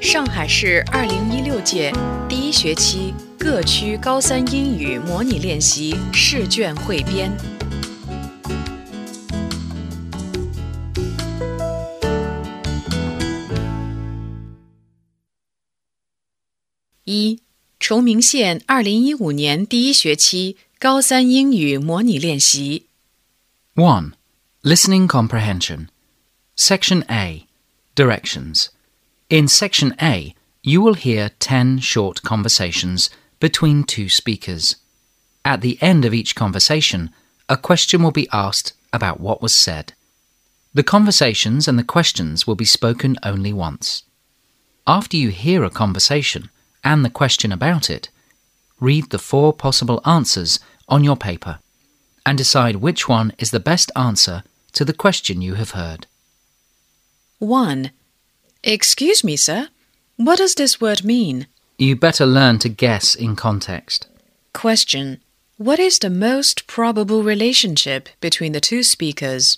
上海市2016届第一学期各区高三英语模拟练习试卷汇编。一、崇明县2015年第一学期高三英语模拟练习。 1. Listening Comprehension. Section A. Directions. In Section A, you will hear 10 short conversations between two speakers. At the end of each conversation, a question will be asked about what was said. The conversations and the questions will be spoken only once. After you hear a conversation and the question about it, read the 4 possible answers on your paper and decide which one is the best answer to the question you have heard. 1. Excuse me, sir. What does this word mean? You better learn to guess in context. Question. What is the most probable relationship between the two speakers?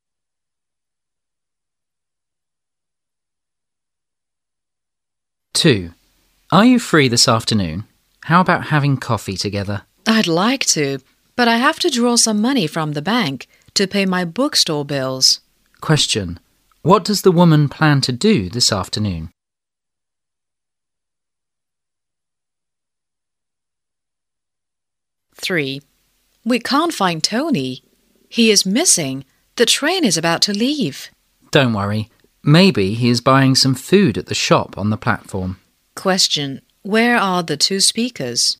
2. Are you free this afternoon? How about having coffee together? I'd like to, but I have to draw some money from the bank to pay my bookstore bills. Question. What does the woman plan to do this afternoon? 3. We can't find Tony. He is missing. The train is about to leave. Don't worry. Maybe he is buying some food at the shop on the platform. Question. Where are the two speakers?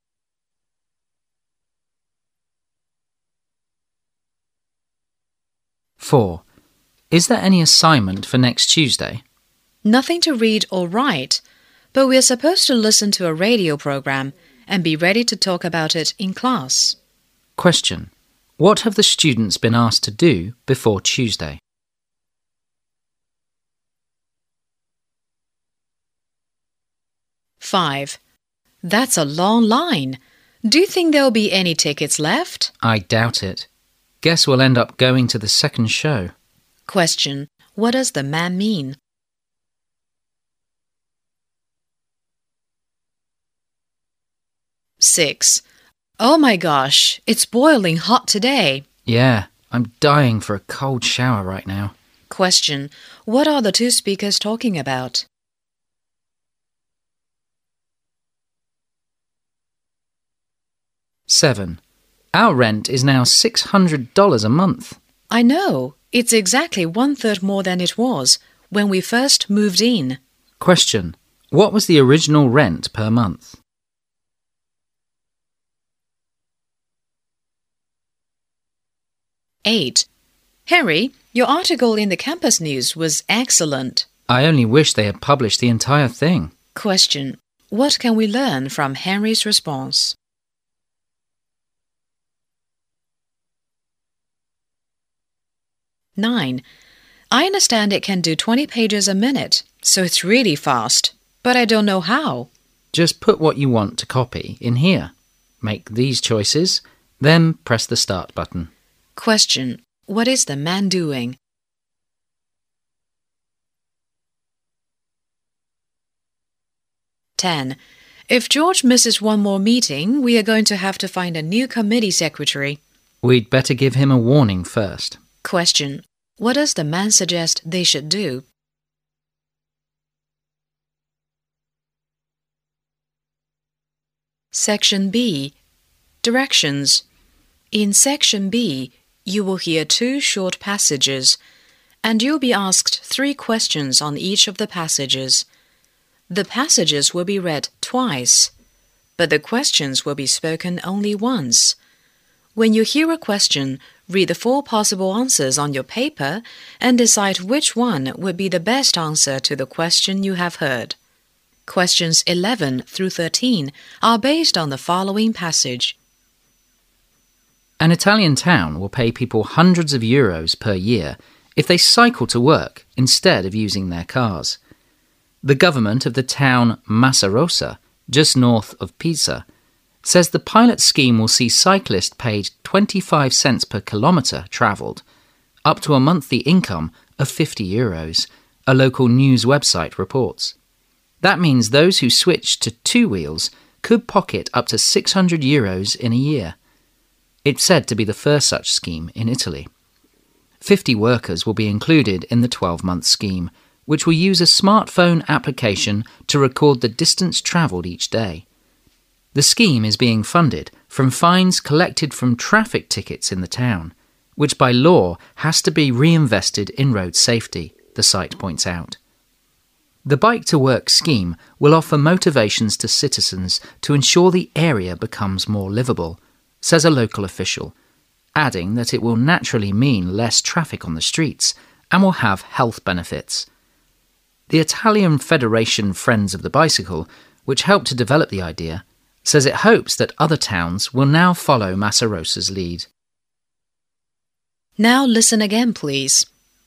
4. Is there any assignment for next Tuesday? Nothing to read or write, but we are supposed to listen to a radio program and be ready to talk about it in class. Question. What have the students been asked to do before Tuesday? 5. That's a long line. Do you think there'll be any tickets left? I doubt it. Guess we'll end up going to the second show. Question. What does the man mean? 6. Oh my gosh, it's boiling hot today. Yeah, I'm dying for a cold shower right now. Question. What are the two speakers talking about? 7. Our rent is now $600 a month. I know. It's exactly 1/3 more than it was when we first moved in. Question. What was the original rent per month? 8. Henry, your article in the campus news was excellent. I only wish they had published the entire thing. Question. What can we learn from Henry's response? 9. I understand it can do 20 pages a minute, so it's really fast, but I don't know how. Just put what you want to copy in here. Make these choices, then press the start button. Question. What is the man doing? 10. If George misses one more meeting, we are going to have to find a new committee secretary. We'd better give him a warning first. Question. What does the man suggest they should do? Section B. Directions. In Section B, you will hear 2 short passages, and you'll be asked 3 questions on each of the passages. The passages will be read twice, but the questions will be spoken only once. When you hear a question, read the 4 possible answers on your paper and decide which one would be the best answer to the question you have heard. Questions 11 through 13 are based on the following passage. An Italian town will pay people hundreds of euros per year if they cycle to work instead of using their cars. The government of the town Massarosa, just north of Pisa, says the pilot scheme will see cyclists paid 25 cents per kilometre travelled, up to a monthly income of €50, a local news website reports. That means those who switch to two wheels could pocket up to €600 in a year. It's said to be the first such scheme in Italy. 50 workers will be included in the 12-month scheme, which will use a smartphone application to record the distance travelled each day. The scheme is being funded from fines collected from traffic tickets in the town, which by law has to be reinvested in road safety, the site points out. The Bike to Work scheme will offer motivations to citizens to ensure the area becomes more livable, says a local official, adding that it will naturally mean less traffic on the streets and will have health benefits. The Italian Federation Friends of the Bicycle, which helped to develop the idea, says it hopes that other towns will now follow Massarosa's lead. Now listen again, please.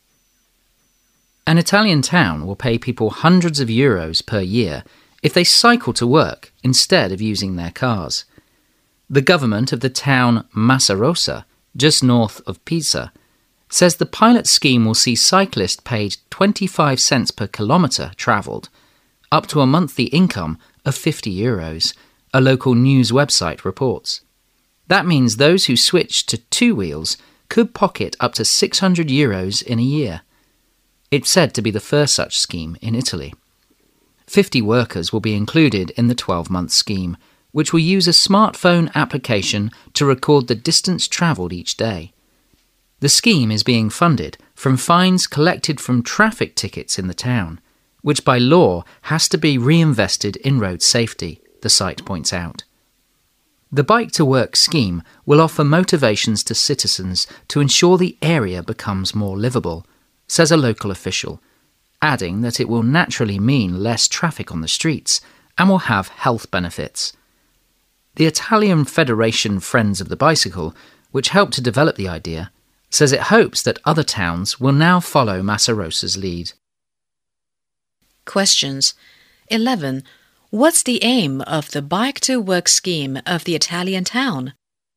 An Italian town will pay people hundreds of euros per year if they cycle to work instead of using their cars. The government of the town Massarosa, just north of Pisa, says the pilot scheme will see cyclists paid 25 cents per kilometre travelled, up to a monthly income of €50, a local news website reports. That means those who switch to two wheels could pocket up to €600 in a year. It's said to be the first such scheme in Italy. 50 workers will be included in the 12-month scheme, which will use a smartphone application to record the distance travelled each day. The scheme is being funded from fines collected from traffic tickets in the town, which by law has to be reinvested in road safety, the site points out. The Bike to Work scheme will offer motivations to citizens to ensure the area becomes more livable, says a local official, adding that it will naturally mean less traffic on the streets and will have health benefits. The Italian Federation Friends of the Bicycle, which helped to develop the idea, says it hopes that other towns will now follow Massarosa's lead. Questions. 11. What's the aim of the Bike to Work scheme of the Italian town?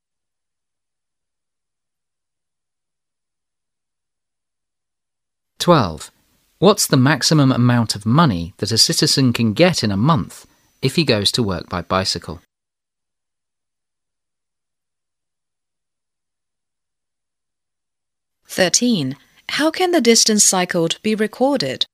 12. What's the maximum amount of money that a citizen can get in a month if he goes to work by bicycle? 13. How can the distance cycled be recorded?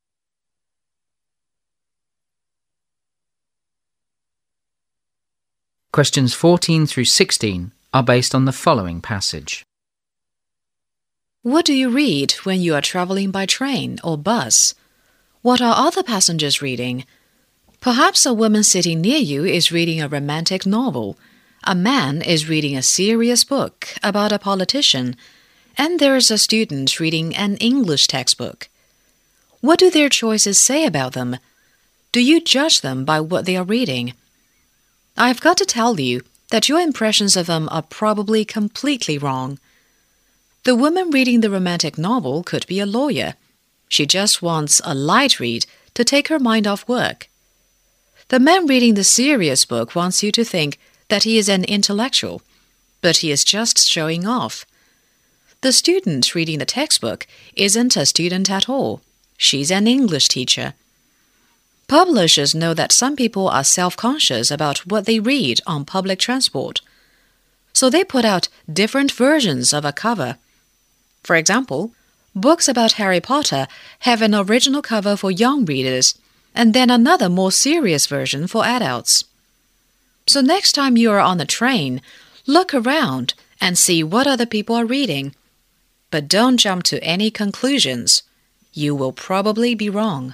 14 through 16 are based on the following passage. What do you read when you are traveling by train or bus? What are other passengers reading? Perhaps a woman sitting near you is reading a romantic novel. A man is reading a serious book about a politician, and there is a student reading an English textbook. What do their choices say about them? Do you judge them by what they are reading? I've got to tell you that your impressions of them are probably completely wrong. The woman reading the romantic novel could be a lawyer. She just wants a light read to take her mind off work. The man reading the serious book wants you to think that he is an intellectual, but he is just showing off. The student reading the textbook isn't a student at all. She's an English teacher. Publishers know that some people are self-conscious about what they read on public transport, so they put out different versions of a cover. For example, books about Harry Potter have an original cover for young readers, and then another more serious version for adults. So next time you are on a train, look around and see what other people are reading. But don't jump to any conclusions. You will probably be wrong.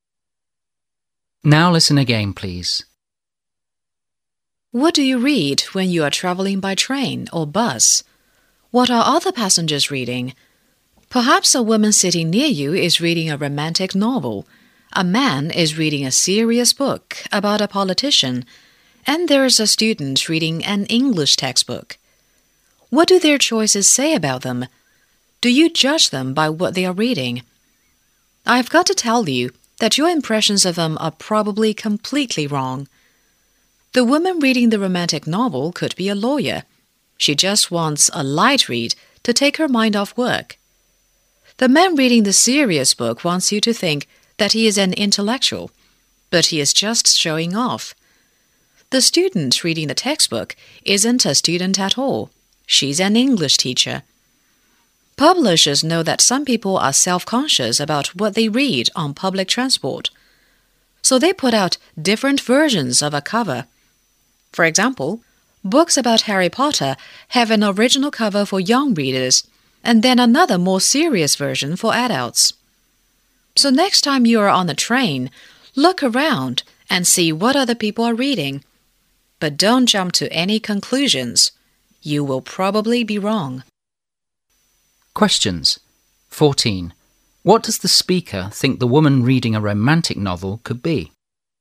Now listen again, please. What do you read when you are traveling by train or bus? What are other passengers reading? Perhaps a woman sitting near you is reading a romantic novel. A man is reading a serious book about a politician, and there is a student reading an English textbook. What do their choices say about them? Do you judge them by what they are reading? I've got to tell you that your impressions of them are probably completely wrong. The woman reading the romantic novel could be a lawyer. She just wants a light read to take her mind off work. The man reading the serious book wants you to think that he is an intellectual, but he is just showing off. The student reading the textbook isn't a student at all. She's an English teacher. Publishers know that some people are self-conscious about what they read on public transport. So they put out different versions of a cover. For example, books about Harry Potter have an original cover for young readers, and then another more serious version for adults. So next time you are on a train, look around and see what other people are reading. But don't jump to any conclusions. You will probably be wrong. Questions. 14. What does the speaker think the woman reading a romantic novel could be?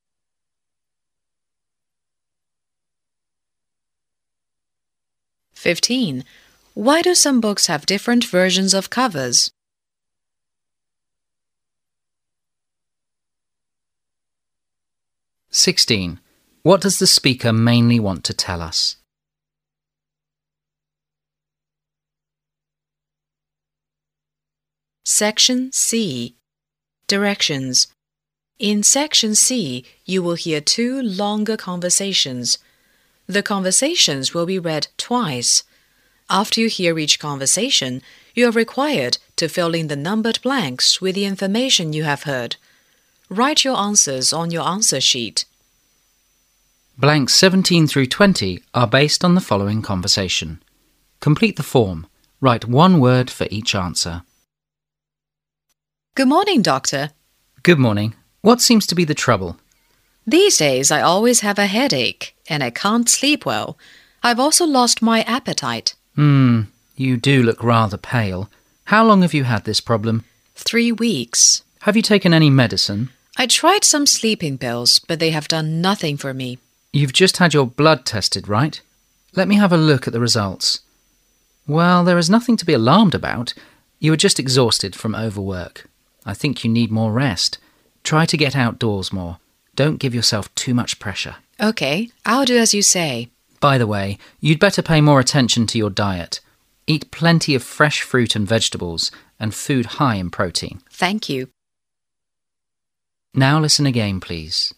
"15. Why do some books have different versions of covers? "16. What does the speaker mainly want to tell us? Section C. Directions. In Section C, you will hear 2 longer conversations. The conversations will be read twice. After you hear each conversation, you are required to fill in the numbered blanks with the information you have heard. Write your answers on your answer sheet. Blanks 17 through 20 are based on the following conversation. Complete the form. Write 1 word for each answer. Good morning, doctor. Good morning. What seems to be the trouble? These days I always have a headache and I can't sleep well. I've also lost my appetite. You do look rather pale. How long have you had this problem? 3 weeks. Have you taken any medicine? I tried some sleeping pills, but they have done nothing for me. You've just had your blood tested, right? Let me have a look at the results. Well, there is nothing to be alarmed about. You are just exhausted from overwork. I think you need more rest. Try to get outdoors more. Don't give yourself too much pressure. Okay, I'll do as you say. By the way, you'd better pay more attention to your diet. Eat plenty of fresh fruit and vegetables and food high in protein. Thank you. Now listen again, please.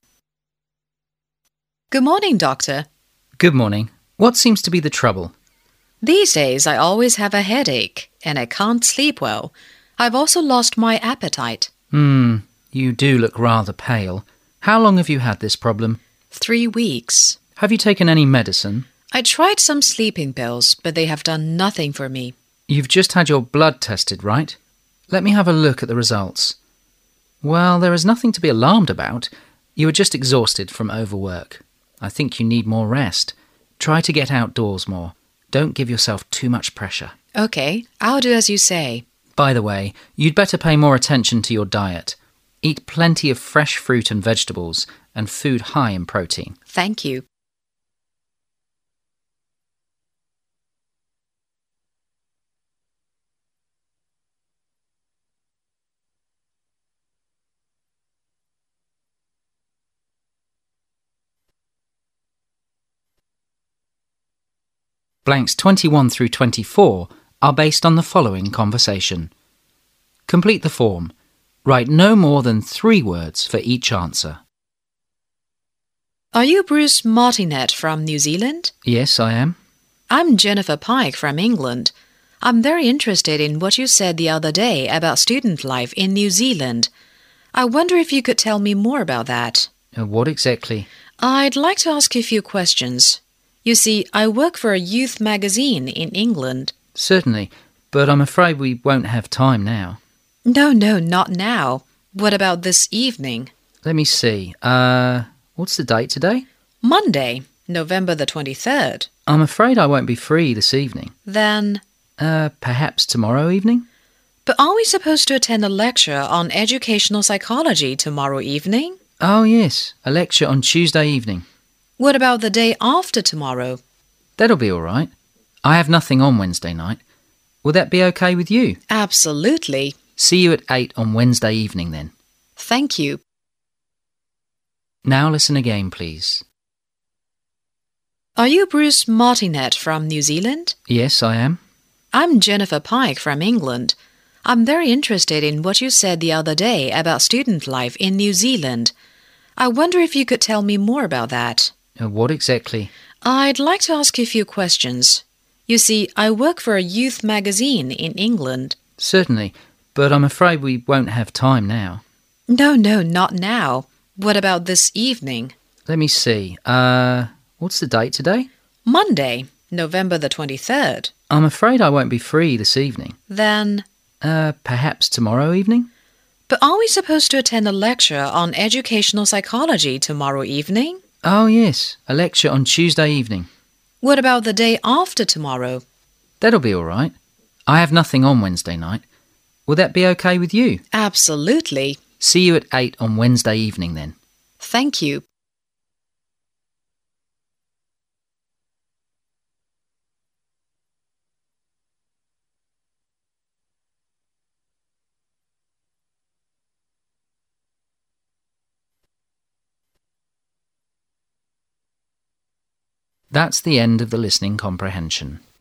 Good morning, doctor. Good morning. What seems to be the trouble? These days I always have a headache and I can't sleep well. I've also lost my appetite. You do look rather pale. How long have you had this problem? 3 weeks. Have you taken any medicine? I tried some sleeping pills, but they have done nothing for me. You've just had your blood tested, right? Let me have a look at the results. Well, there is nothing to be alarmed about. You are just exhausted from overwork. I think you need more rest. Try to get outdoors more. Don't give yourself too much pressure. Okay, I'll do as you say. By the way, you'd better pay more attention to your diet. Eat plenty of fresh fruit and vegetables and food high in protein. Thank you. Blanks 21 through 24 are based on the following conversation. Complete the form. Write no more than 3 words for each answer. Are you Bruce Martinet from New Zealand? Yes, I am. I'm Jennifer Pike from England. I'm very interested in what you said the other day about student life in New Zealand. I wonder if you could tell me more about that. What exactly? I'd like to ask you a few questions. You see, I work for a youth magazine in England. Certainly, but I'm afraid we won't have time now. No, not now. What about this evening? Let me see. What's the date today? Monday, November the 23rd. I'm afraid I won't be free this evening. Then... Perhaps tomorrow evening? But aren't we supposed to attend a lecture on educational psychology tomorrow evening? Oh, yes, a lecture on Tuesday evening. What about the day after tomorrow? That'll be all right. I have nothing on Wednesday night. Will that be okay with you? Absolutely. See you at 8 on Wednesday evening then. Thank you. Now listen again, please. Are you Bruce Martinet from New Zealand? Yes, I am. I'm Jennifer Pike from England. I'm very interested in what you said the other day about student life in New Zealand. I wonder if you could tell me more about that. What exactly? I'd like to ask you a few questions. You see, I work for a youth magazine in England. Certainly, but I'm afraid we won't have time now. No, not now. What about this evening? Let me see. What's the date today? Monday, November the 23rd. I'm afraid I won't be free this evening. Then... Perhaps tomorrow evening? But are we supposed to attend a lecture on educational psychology tomorrow evening? Oh, yes, a lecture on Tuesday evening. What about the day after tomorrow? That'll be all right. I have nothing on Wednesday night. Will that be okay with you? Absolutely. See you at 8 on Wednesday evening then. Thank you. That's the end of the listening comprehension.